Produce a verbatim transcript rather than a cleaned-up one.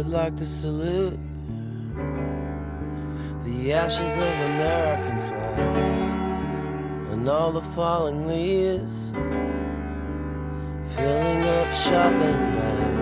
would like to salute the ashes of American flags and all the falling leaves, filling up shopping bags